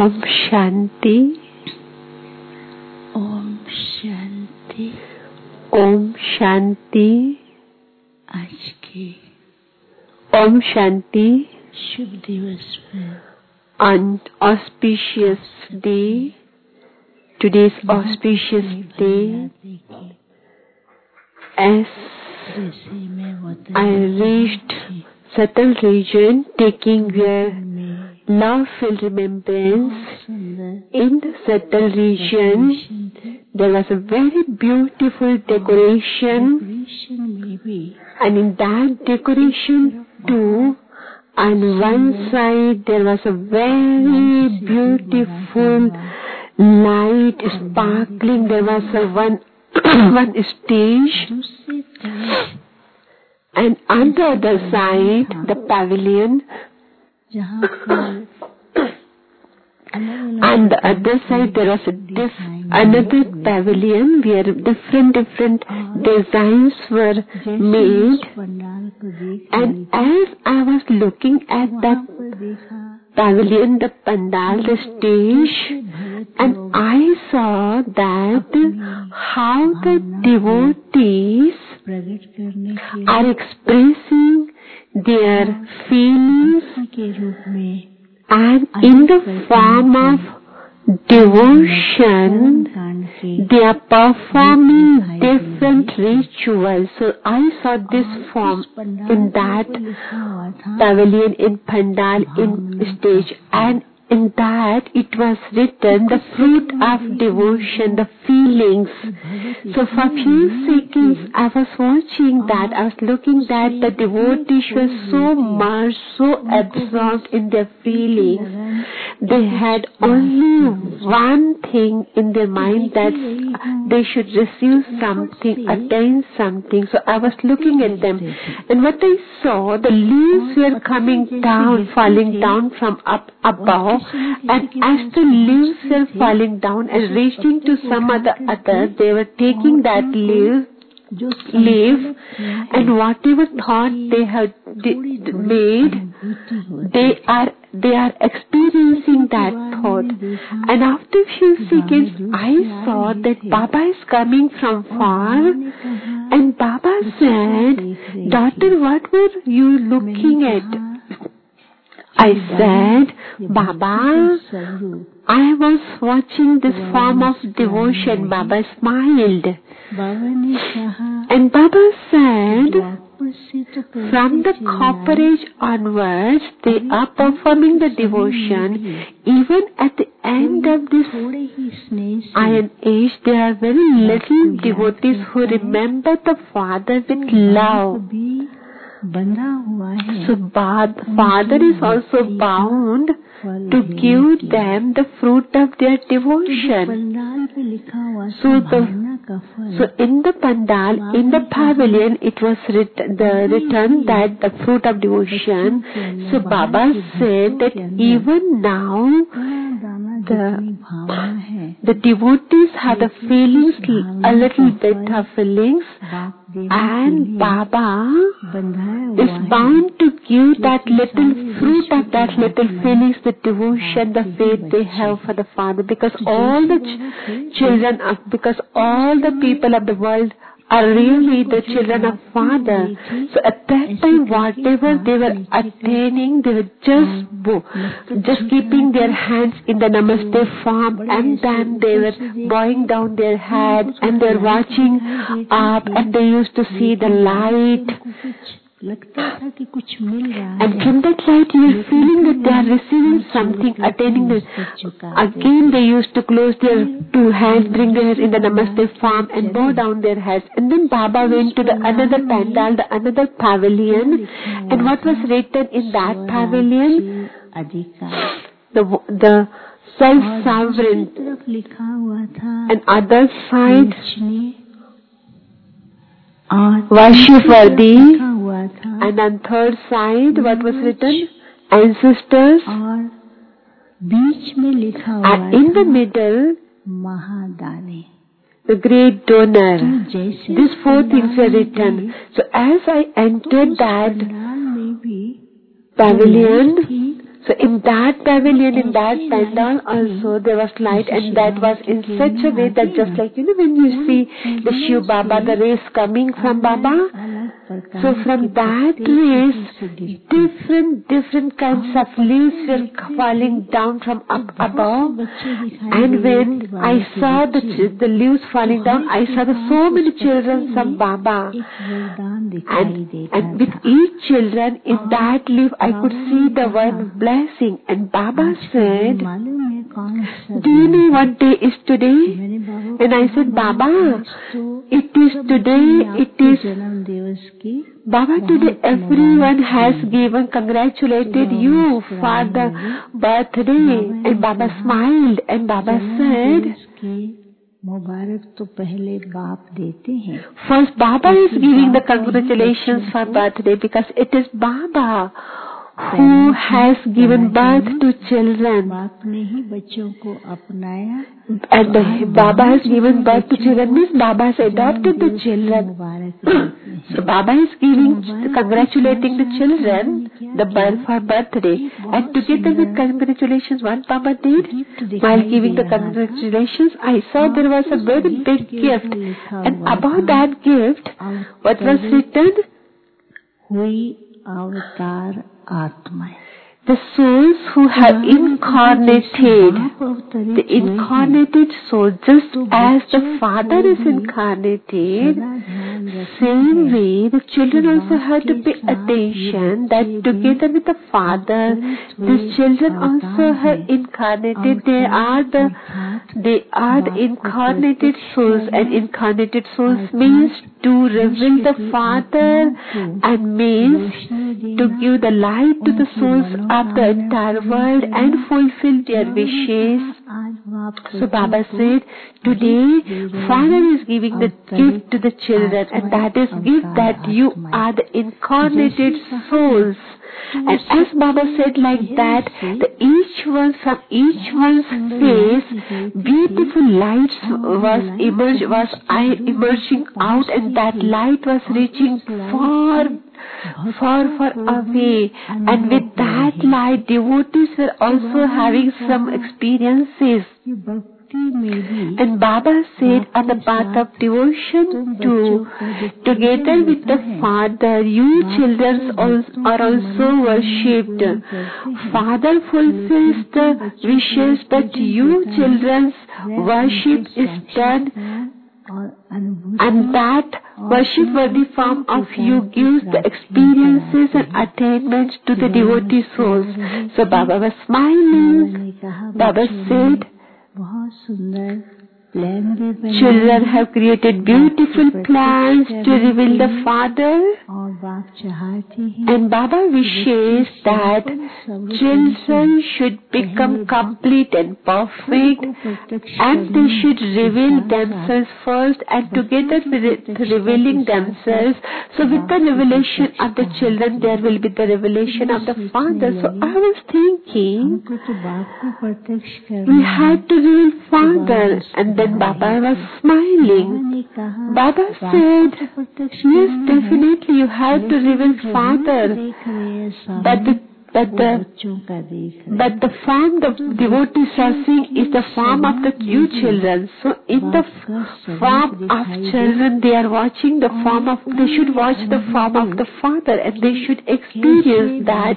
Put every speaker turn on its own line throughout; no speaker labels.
Om Shanti.
Om Shanti.
Om Shanti.
आज के
Om Shanti.
शुभ दिवस पर
On auspicious day, today's auspicious day, as I reached subtle region, taking your love-filled remembrance. In the subtle region, there was a very beautiful decoration, and in that decoration too, on one side there was a very beautiful light sparkling. There was a one stage, and on the other side, the pavilion. On the other side, there was another pavilion where different designs were made. And as I was looking at that pavilion, the pandal, the stage, and I saw that how the devotees are expressing their feelings, and in the form of devotion, they are performing different rituals. So I saw this form in that pavilion, in pandal, in stage, and in that it was written the fruit of devotion, the feelings. So for a few seconds I was watching that, I was looking that the devotees were so much, so absorbed in their feelings. They had only one thing in their mind, that they should receive something, attain something. So I was looking at them, and what I saw, the leaves were coming down, falling down from up above. And as the leaves were falling down and reaching to some other, they were taking that leaf, and whatever thought they had made, they are experiencing that thought. And after a few seconds, I saw that Baba is coming from far, and Baba said, "Daughter, what were you looking at?" I said, "Baba, I was watching this form of devotion." Baba smiled. And Baba said, "From the copper age onwards, they are performing the devotion. Even at the end of this iron age, there are very little devotees who remember the Father with love." So Father is also bound to give them the fruit of their devotion. So in the pandal, in the pavilion, it was written that the fruit of devotion. So Baba said that even now the devotees have the feelings, a little bit of feelings, and Baba is bound to give that little fruit of that little feelings, the devotion, the faith they have for the Father, because all the all the people of the world are really the children of Father. So at that time, whatever they were attaining, they were just keeping their hands in the Namaste form, and then they were bowing down their head, and they were watching up, and they used to see the light. And from that light, you were feeling that they are receiving something, attaining this. Again, they used to close their two hands, bring their hands in the Namaste form, and bow down their heads. And then Baba went to the another pandal, the another pavilion. And what was written in that pavilion? The self-sovereign. And other side, worship-worthy. And on third side, what was written? Ancestors. And in the middle, the great donor. These four things were written. So as I entered that pavilion, so So in that pavilion, in that pandal also there was light, and that was in such a way that just like, when you see the Shiv Baba, the rays coming from Baba, so from that rays, different kinds of leaves were falling down from up above. And when I saw the leaves falling down, I saw so many children of Baba. And with each children in that leaf, I could see the word blessing. And Baba said, do you know what day is today? And I said, Baba, it is today, it is Baba, today everyone has congratulated you for the birthday. And Baba smiled and Baba said, first Baba is giving the congratulations for birthday because it is Baba who has given birth to children. And Baba has given birth to children means Baba has adopted the children. So Baba is congratulating the children the birth for birthday. And together with congratulations, what Baba did, while giving the congratulations, I saw there was a very big gift. And above that gift, what was written? Hui avatar Atma. The souls who have incarnated, the incarnated soul, just as the Father is incarnated, same way the children also have to pay attention that together with the Father, the children also have incarnated. They are the incarnated souls, and incarnated souls means to reveal the Father and means to give the light to the souls of the entire world and fulfill their wishes. So Baba said, today Father is giving the gift to the children, and that is gift that you are the incarnated souls. And as Baba said like that, from each one's face, beautiful lights was emerging out, and that light was reaching far away. And with that light, devotees were also having some experiences. And Baba said, on the path of devotion too, together with the Father, you children are also worshipped. Father fulfills the wishes, but you children's worship is done. And that worship-worthy form of you gives the experiences and attainments to the devotee souls. So Baba was smiling. Baba said, children have created beautiful plans to reveal the Father, and Baba wishes that children should become complete and perfect, and they should reveal themselves first, and together with revealing themselves, so with the revelation of the children, there will be the revelation of the Father. So I was thinking, we had to reveal Father, and then Baba was smiling. Baba said, yes, definitely you have to reveal Father. But the form the devotees are seeing is the form of the you children. So in the form of children, they are watching the form of, they should watch the form of the Father, and they should experience that,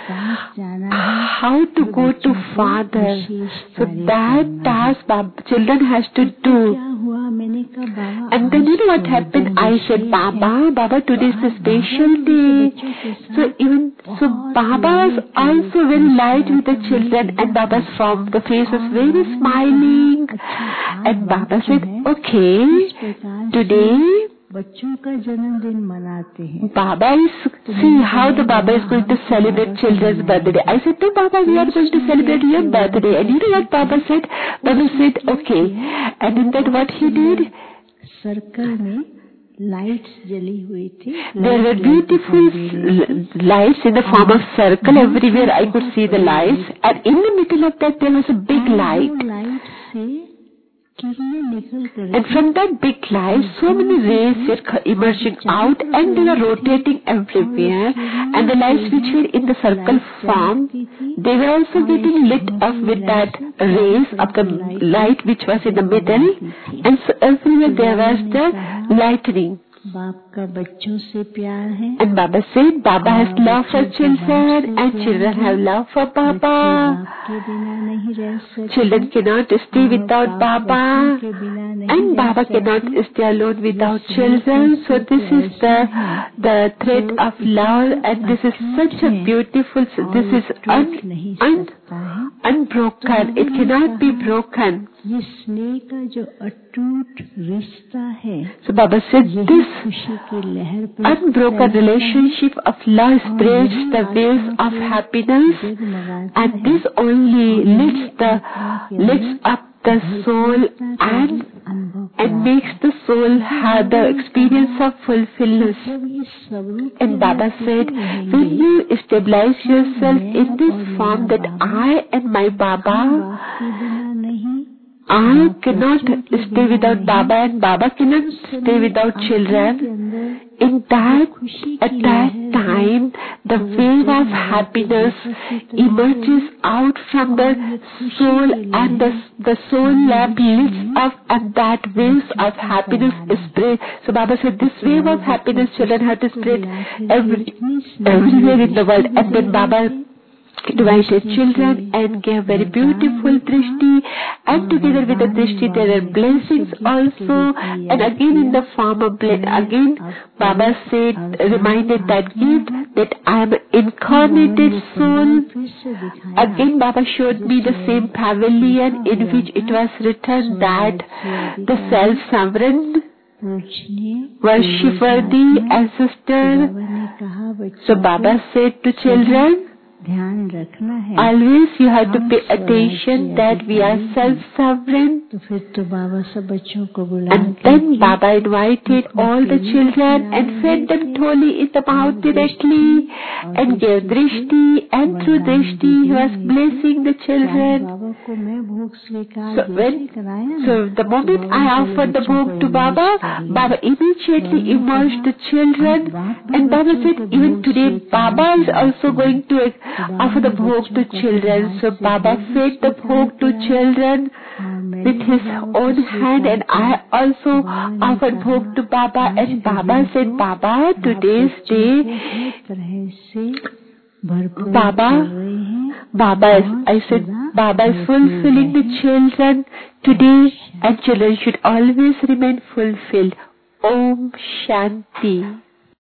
how to go to Father. So that task children has to do. And then you know what happened? I said, Baba, today is a special day. So Baba was also very light with the children, and Baba's form, the face was very smiling. And Baba said, okay, today Baba is, see how the Baba is going to celebrate children's birthday. I said, no Baba, we are going to celebrate your birthday. And you know what Baba said? Baba said, okay. And in that what he did? There were beautiful lights in the form of circle. Everywhere I could see the lights. And in the middle of that there was a big light. And from that big light, so many rays were emerging out and they were rotating everywhere. And the lights which were in the circle form, they were also getting lit up with that rays of the light which was in the middle. And so everywhere there was the lightning. And Baba said, Baba has love for children and children have love for Baba. Children cannot stay without Baba and Baba cannot stay alone without children. So this is the thread of love, and this is such a beautiful, this is unbroken. It cannot be broken. So Baba said this unbroken relationship of love spreads the waves of happiness, and this only lifts up the soul and makes the soul have the experience of fulfillment. And Baba said, when you stabilize yourself in this form that I and my Baba, I cannot stay without Baba and Baba cannot stay without children. At that time, the wave of happiness emerges out from the soul, and the soul lamp lifts up, and that waves of happiness is spread. So Baba said, this wave of happiness children have to spread everywhere in the world. And then Baba invited children and gave very beautiful drishti, and together with the drishti there are blessings also, and again in the form of blessing, again Baba said, reminded that gift that I am incarnated soul. Again Baba showed me the same pavilion in which it was written that the self-sovereign worshipworthy ancestor. So Baba said to children, always you have to pay attention that we are self-sovereign. And then Baba invited all the children and fed them tholi in the mouth directly and gave drishti, and through drishti he was blessing the children. So the moment I offered the bhog to Baba, Baba immediately immersed the children, and Baba said, even today Baba is also going to offer the bhog to children. So Baba fed the bhog to children with his own hand, and I also offered bhog to Baba, and Baba said, Baba, today's day, I said, Baba is fulfilling the children today, and children should always remain fulfilled. Om Shanti.